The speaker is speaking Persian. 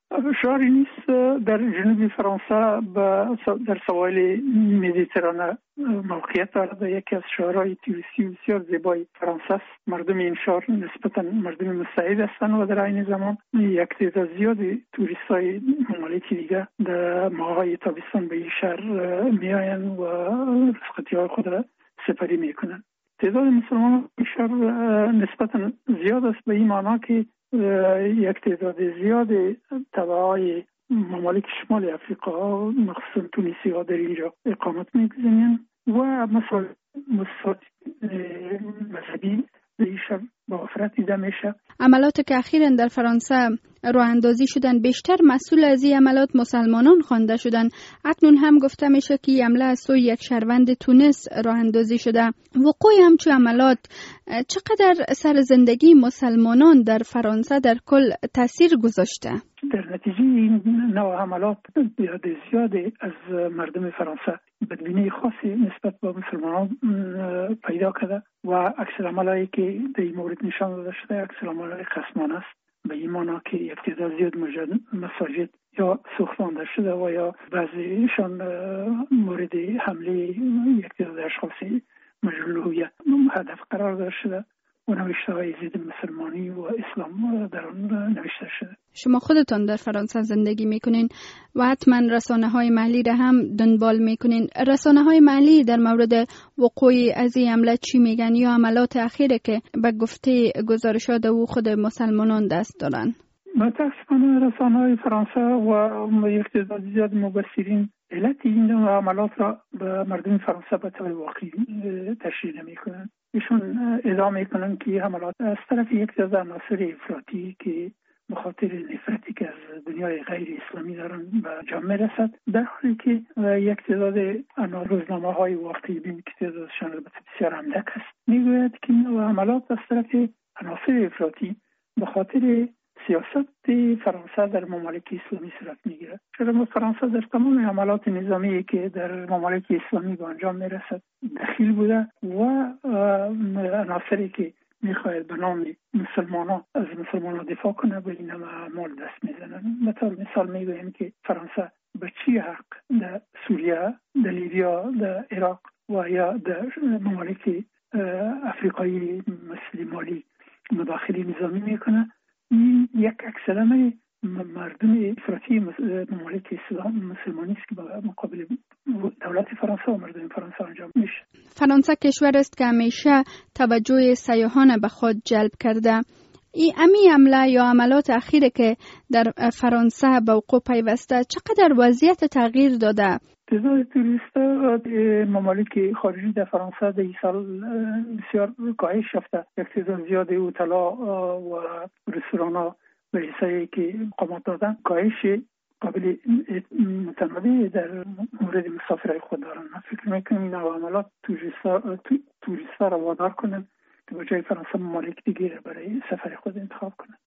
شعاری نیست در جنوب فرانسه در سواحل مدیترانه موقعیت دارد. یکی از شهرهای توریستی بسیار زیبای فرانسه است. مردم این شهر نسبتا مردم مستعد هستند و در این زمان یک تعداد زیادی توریستای ممالک دیگه در ماه‌های تابستان به این شهر میآیند و رفقتی‌های خود را سپری میکنند. تعداد مسلمانان این شهر نسبتا زیاد است، به این معنی که یک تعداد زیاد تبعای ممالک شمال افریقا مخصوصا تونسی ها در اینجا اقامت میگذارند و مسائل مذهبی در این شهر با افراد دیده میشه. عملات که اخیراً در فرانسه راه اندازی شدن بیشتر مسئول از این عملات مسلمانان خوانده شدن. اکنون هم گفته میشه که این عمله از سوی یک شهروند تونس راه اندازی شده. وقوع همچون عملات چقدر سر زندگی مسلمانان در فرانسه در کل تاثیر گذاشته؟ در نتیجه این نوع عملات زیاد از مردم فرانسه بدبینی خاصی نسبت به مسلمانان پیدا کرده و اکثر عملایی که در این مورد نشان داده شده اکثر عملای خصمانه است. به این معنی که یک تعداد زیاد مساجد یا سوختانده شده و یا بعضیشان مورد حمله یک تعداد اشخاصی مجهول الهویت هدف قرار داده شده و نوشته‌های ضد مسلمانی و اسلام در آن نوشته شده. شما خودتان در فرانسه زندگی میکنین و حتما رسانه‌های محلی را هم دنبال میکنین. رسانه‌های محلی در مورد وقوع از این حمله چی میگن یا عملات اخیره که به گفته گزارشات او خود مسلمانان دست دارن؟ متاسفانه رسانه‌های فرانسه و یک تعداد زیاد مبصرین علت این عملات را به مردم فرانسه به طور واقعی تشریح نمی‌کنند. ایشون ادعا می‌کنند که حملات از طرف یک تعداد عناصر افراطی که به خاطر نفرتی که از دنیای غیر اسلامی دارن به انجام می‌رسد، در حالی که یک تعداد روزنامه‌های واقعی بین که تعدادشان البته بسیار اندک است می‌گوید که حملات از طرف عناصر افراطی به خاطر سیاست فرانسه در ممالک اسلامی صورت میگیرد. چرا فرانسه در تمام عملات نظامی که در ممالک اسلامی به انجام میرسد دخیل بوده و عناصری که میخواهد به نام مسلمانان از مسلمانان دفاع کنه به این اعمال دست میزنند. مثال میگویم که فرانسه به چی حق در سوریه، در لیبیا، در عراق و یا در ممالک افریقایی مثل مالی مداخله نظامی میکنه. این یک اکثرمه مردم افراطی ممالک اسلام مسلمانی است که به مقابل دولت فرانسه و مردم فرانسه انجام میشه. فرانسه کشور است که همیشه توجه سیاحان به خود جلب کرده. این حمله یا عملات اخیره که در فرانسه به وقوع پیوسته چقدر وضعیت تغییر داده؟ تعداد توریست‌ها ممالک خارجی در فرانسه در این سال بسیار کاهش یافته. یک تعداد زیاد هتل‌ها و رستوران‌ها به حسابی که اقامت دادن کاهش قابل متنوعی در مورد مسافرای خود دارن. من فکر می‌کنم این عملات توریست‌ها را وادار کنند که به جای فرانسه ممالک دیگه برای سفر خود انتخاب کنند.